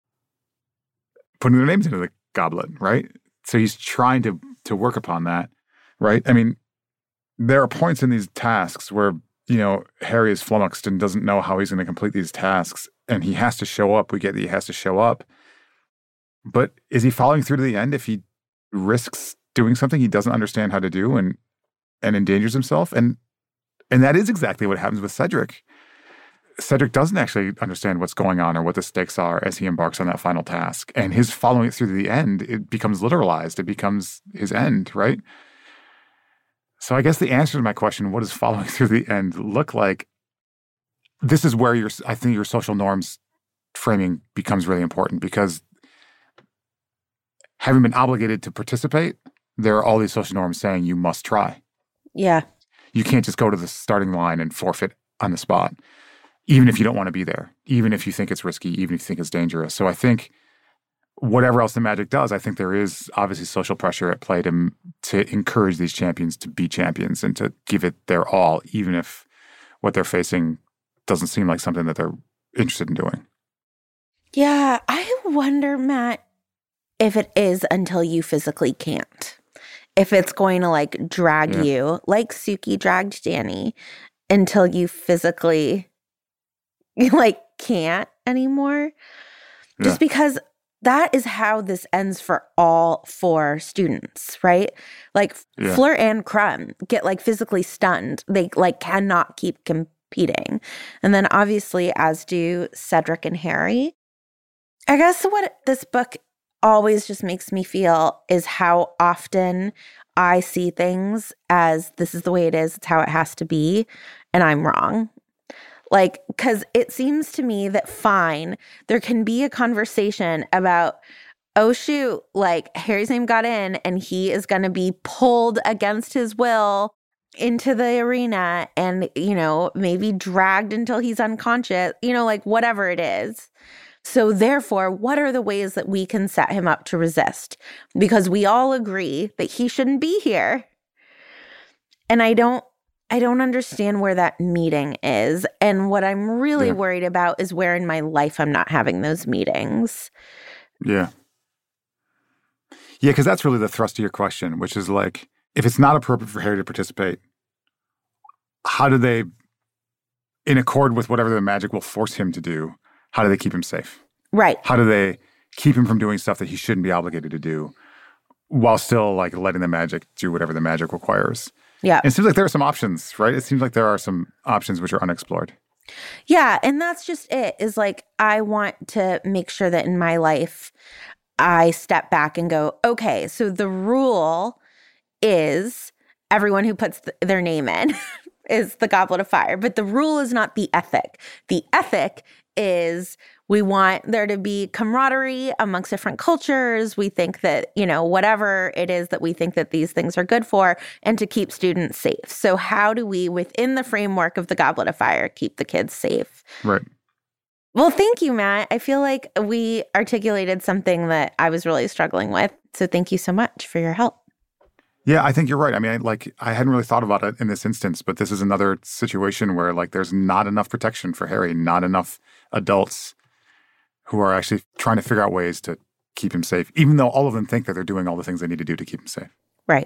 putting their names into the goblet, right? So he's trying to to work upon that, right? I mean, there are points in these tasks where, you know, Harry is flummoxed and doesn't know how he's going to complete these tasks, and he has to show up. We get that he has to show up. But is he following through to the end if he risks doing something he doesn't understand how to do and and endangers himself? And and that is exactly what happens with Cedric. Cedric doesn't actually understand what's going on or what the stakes are as he embarks on that final task. And his following it through to the end, it becomes literalized. It becomes his end, right? So I guess the answer to my question, what does following through the end look like? This is where your, I think your social norms framing becomes really important, because having been obligated to participate, there are all these social norms saying you must try. Yeah. You can't just go to the starting line and forfeit on the spot, even if you don't want to be there, even if you think it's risky, even if you think it's dangerous. So I think whatever else the Magic does, I think there is obviously social pressure at play to, to encourage these champions to be champions and to give it their all, even if what they're facing doesn't seem like something that they're interested in doing. Yeah, I wonder, Matt, if it is until you physically can't. If it's going to like drag Yeah. you, like Suki dragged Danny, until you physically like can't anymore. Yeah. Just because that is how this ends for all four students, right? Like Yeah. Fleur and Crumb get like physically stunned. They like cannot keep competing. And then obviously as do Cedric and Harry. I guess what this book always just makes me feel is how often I see things as this is the way it is, it's how it has to be, and I'm wrong. Like, because it seems to me that fine, there can be a conversation about, oh shoot, like Harry's name got in and he is going to be pulled against his will into the arena and, you know, maybe dragged until he's unconscious, you know, like whatever it is. So therefore, what are the ways that we can set him up to resist? Because we all agree that he shouldn't be here. And I don't I don't understand where that meeting is. And what I'm really Yeah. worried about is where in my life I'm not having those meetings. Yeah. Yeah, because that's really the thrust of your question, which is like, if it's not appropriate for Harry to participate, how do they, in accord with whatever the Magic will force him to do, how do they keep him safe? Right. How do they keep him from doing stuff that he shouldn't be obligated to do while still like letting the Magic do whatever the Magic requires? Yeah. And it seems like there are some options, right? It seems like there are some options which are unexplored. Yeah, and that's just it, is like I want to make sure that in my life I step back and go, okay, so the rule is everyone who puts th- their name in is the Goblet of Fire. But the rule is not the ethic. The ethic is we want there to be camaraderie amongst different cultures. We think that, you know, whatever it is that we think that these things are good for, and to keep students safe. So how do we, within the framework of the Goblet of Fire, keep the kids safe? Right. Well, thank you, Matt. I feel like we articulated something that I was really struggling with. So thank you so much for your help. Yeah, I think you're right. I mean, I, like, I hadn't really thought about it in this instance, but this is another situation where, like, there's not enough protection for Harry, not enough adults who are actually trying to figure out ways to keep him safe, even though all of them think that they're doing all the things they need to do to keep him safe. Right.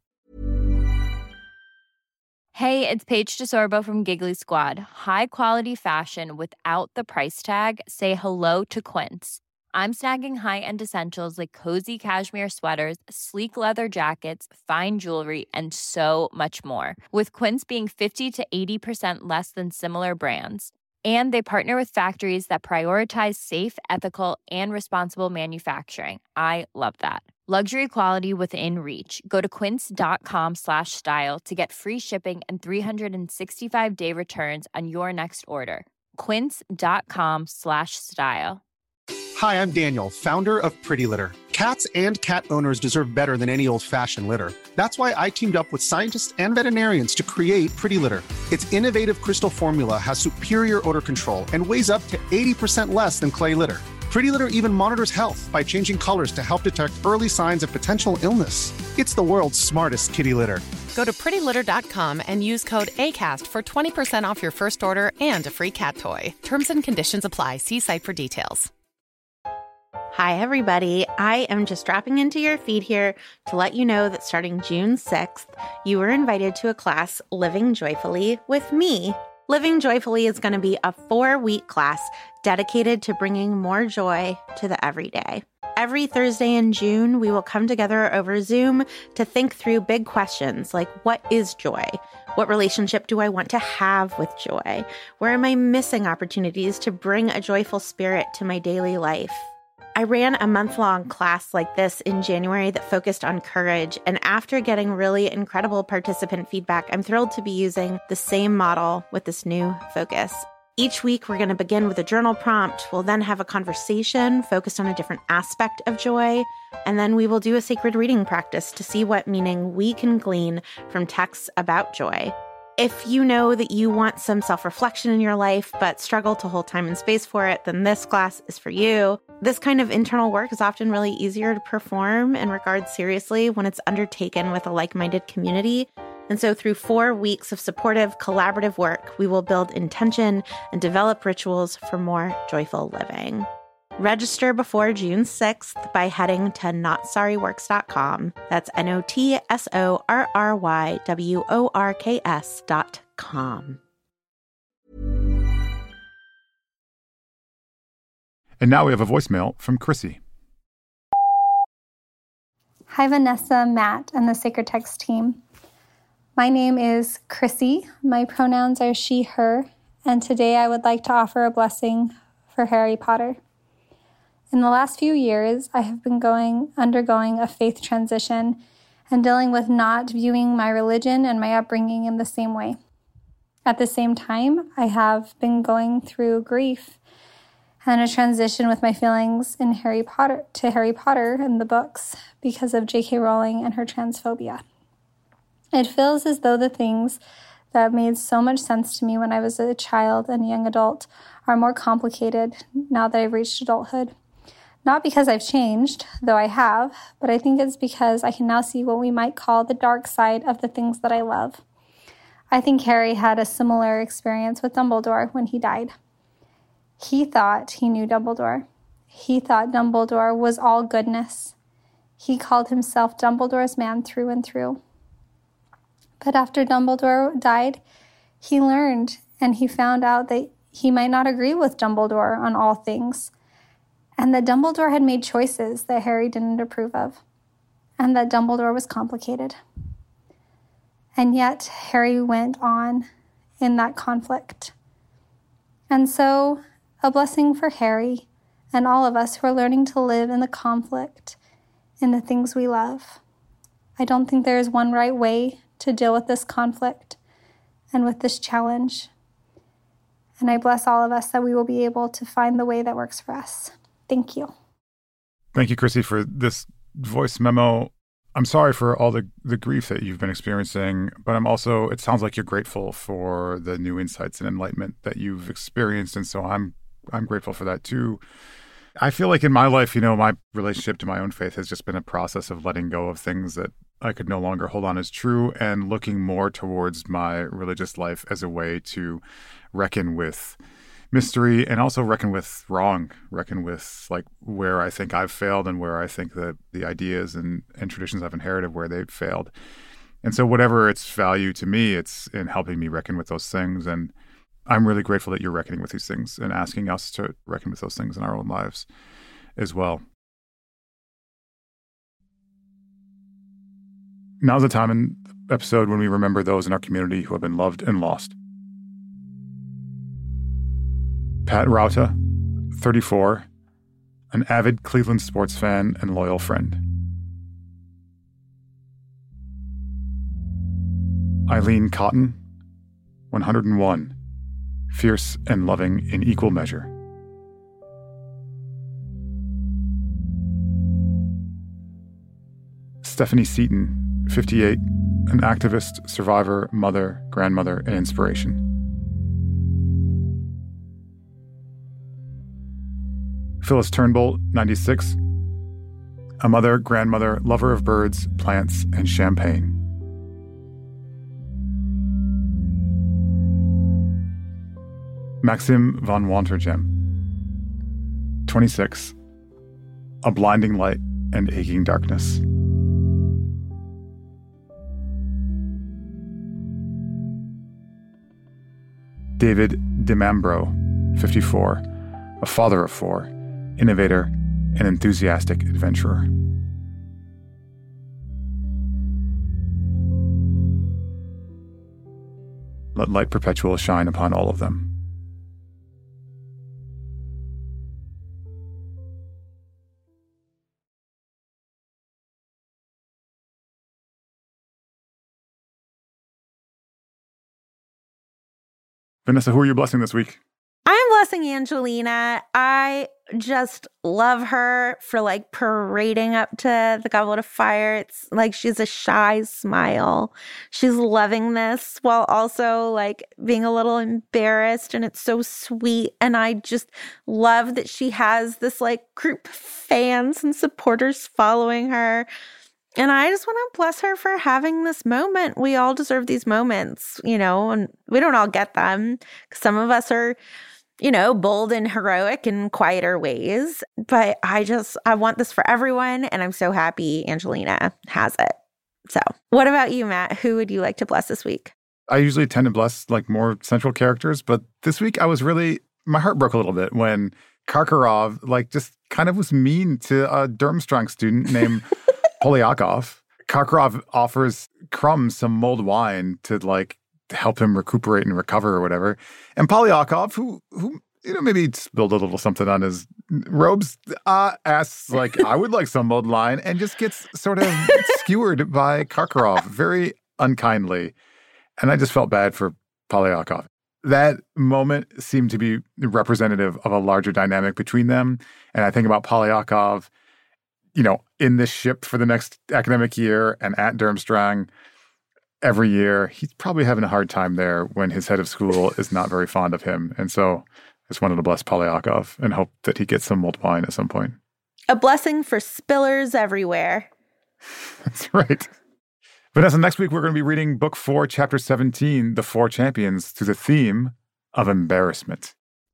Hey, it's Paige DeSorbo from Giggly Squad. High quality fashion without the price tag. Say hello to Quince. I'm snagging high-end essentials like cozy cashmere sweaters, sleek leather jackets, fine jewelry, and so much more. With Quince being fifty to eighty percent less than similar brands. And they partner with factories that prioritize safe, ethical, and responsible manufacturing. I love that. Luxury quality within reach. Go to quince.com slash style to get free shipping and three sixty-five day returns on your next order. Quince.com slash style. Hi, I'm Daniel, founder of Pretty Litter. Cats and cat owners deserve better than any old-fashioned litter. That's why I teamed up with scientists and veterinarians to create Pretty Litter. Its innovative crystal formula has superior odor control and weighs up to eighty percent less than clay litter. Pretty Litter even monitors health by changing colors to help detect early signs of potential illness. It's the world's smartest kitty litter. Go to pretty litter dot com and use code ACAST for twenty percent off your first order and a free cat toy. Terms and conditions apply. See site for details. Hi, everybody. I am just dropping into your feed here to let you know that starting June sixth, you are invited to a class, Living Joyfully, with me. Living Joyfully is going to be a four-week class dedicated to bringing more joy to the everyday. every Thursday in June, we will come together over Zoom to think through big questions like, what is joy? What relationship do I want to have with joy? Where am I missing opportunities to bring a joyful spirit to my daily life? I ran a month-long class like this in January that focused on courage, and after getting really incredible participant feedback, I'm thrilled to be using the same model with this new focus. Each week, we're going to begin with a journal prompt. We'll then have a conversation focused on a different aspect of joy, and then we will do a sacred reading practice to see what meaning we can glean from texts about joy. If you know that you want some self-reflection in your life but struggle to hold time and space for it, then this class is for you. This kind of internal work is often really easier to perform and regard seriously when it's undertaken with a like-minded community. And so through four weeks of supportive, collaborative work, we will build intention and develop rituals for more joyful living. Register before June sixth by heading to not sorry works dot com. That's N O T S O R R Y W O R K S dot com. And now we have a voicemail from Chrissy. Hi, Vanessa, Matt, and the Sacred Text team. My name is Chrissy. My pronouns are she, her, and today I would like to offer a blessing for Harry Potter. In the last few years, I have been going undergoing a faith transition and dealing with not viewing my religion and my upbringing in the same way. At the same time, I have been going through grief and a transition with my feelings in Harry Potter to Harry Potter in the books because of J K Rowling and her transphobia. It feels as though the things that made so much sense to me when I was a child and young adult are more complicated now that I've reached adulthood. Not because I've changed, though I have, but I think it's because I can now see what we might call the dark side of the things that I love. I think Harry had a similar experience with Dumbledore when he died. He thought he knew Dumbledore. He thought Dumbledore was all goodness. He called himself Dumbledore's man through and through. But after Dumbledore died, he learned and he found out that he might not agree with Dumbledore on all things, and that Dumbledore had made choices that Harry didn't approve of, and that Dumbledore was complicated. And yet, Harry went on in that conflict. And so, a blessing for Harry and all of us who are learning to live in the conflict in the things we love. I don't think there is one right way to deal with this conflict and with this challenge. And I bless all of us that we will be able to find the way that works for us. Thank you. Thank you, Chrissy, for this voice memo. I'm sorry for all the, the grief that you've been experiencing, but I'm also, it sounds like you're grateful for the new insights and enlightenment that you've experienced. And so I'm I'm grateful for that too. I feel like in my life, you know, my relationship to my own faith has just been a process of letting go of things that I could no longer hold on as true and looking more towards my religious life as a way to reckon with mystery and also reckon with wrong, reckon with like where I think I've failed and where I think that the ideas and, and traditions I've inherited where they've failed. And so whatever its value to me, it's in helping me reckon with those things. And I'm really grateful that you're reckoning with these things and asking us to reckon with those things in our own lives as well. Now's the time in the episode when we remember those in our community who have been loved and lost. Pat Rauta, thirty-four, an avid Cleveland sports fan and loyal friend. Eileen Cotton, one hundred one, fierce and loving in equal measure. Stephanie Seaton, fifty-eight, an activist, survivor, mother, grandmother, and inspiration. Phyllis Turnbull, ninety-six, a mother, grandmother, lover of birds, plants, and champagne. Maxim von Wantergem, twenty-six, a blinding light and aching darkness. David DiMambro, fifty-four, a father of four, innovator, an enthusiastic adventurer. Let light perpetual shine upon all of them. Vanessa, who are you blessing this week? I'm blessing Angelina. I just love her for like parading up to the Goblet of Fire. It's like she's a shy smile. She's loving this while also like being a little embarrassed, and it's so sweet. And I just love that she has this like group of fans and supporters following her. And I just want to bless her for having this moment. We all deserve these moments, you know, and we don't all get them. Some of us are, you know, bold and heroic in quieter ways. But I just, I want this for everyone. And I'm so happy Angelina has it. So what about you, Matt? Who would you like to bless this week? I usually tend to bless like more central characters. But this week I was really, my heart broke a little bit when Karkaroff like just kind of was mean to a Durmstrang student named Polyakov. Karkaroff offers Crumb some mulled wine to like help him recuperate and recover or whatever. And Polyakov, who who you know maybe spilled a little something on his robes, uh, asks like, "I would like some mulled wine," and just gets sort of skewered by Karkaroff very unkindly. And I just felt bad for Polyakov. That moment seemed to be representative of a larger dynamic between them. And I think about Polyakov, you know, in this ship for the next academic year and at Durmstrang every year. He's probably having a hard time there when his head of school is not very fond of him. And so I just wanted to bless Polyakov and hope that he gets some mulled wine at some point. A blessing for spillers everywhere. That's right. Vanessa, next week we're going to be reading book four, chapter seventeen, The Four Champions, through the theme of embarrassment.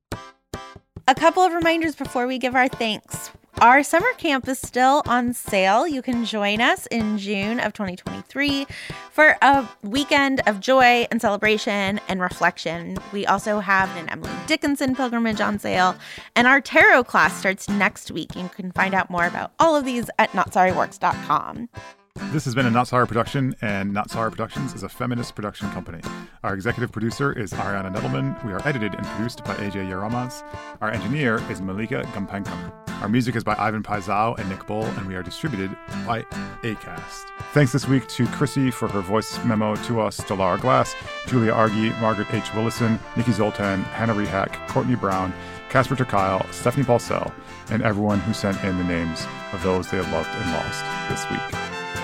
A couple of reminders before we give our thanks. Our summer camp is still on sale. You can join us in June of twenty twenty-three for a weekend of joy and celebration and reflection. We also have an Emily Dickinson pilgrimage on sale, and our tarot class starts next week. You can find out more about all of these at not sorry works dot com. This has been a Not Sorry production, and Not Sorry Productions is a feminist production company. Our executive producer is Ariana Nettleman. We are edited and produced by A J Yaramas. Our engineer is Malika Gampenkam. Our music is by Ivan Paisau and Nick Bull, and we are distributed by Acast. Thanks this week to Chrissy for her voice memo to us, Stellar Glass, Julia Argy, Margaret H. Willison, Nikki Zoltan, Hannah Rehack, Courtney Brown, Casper Terkyle, Stephanie Paulsell, and everyone who sent in the names of those they have loved and lost this week.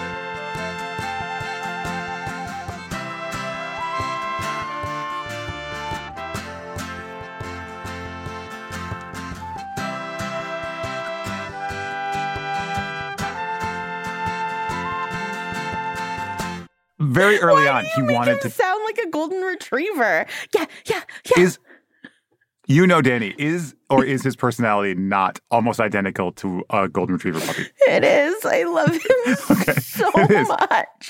Very early Why on, do he you make wanted him to sound like a golden retriever. Yeah, yeah, yeah. Is you know, Danny, is or is his personality not almost identical to a golden retriever puppy? It is. I love him Okay. so It is. much.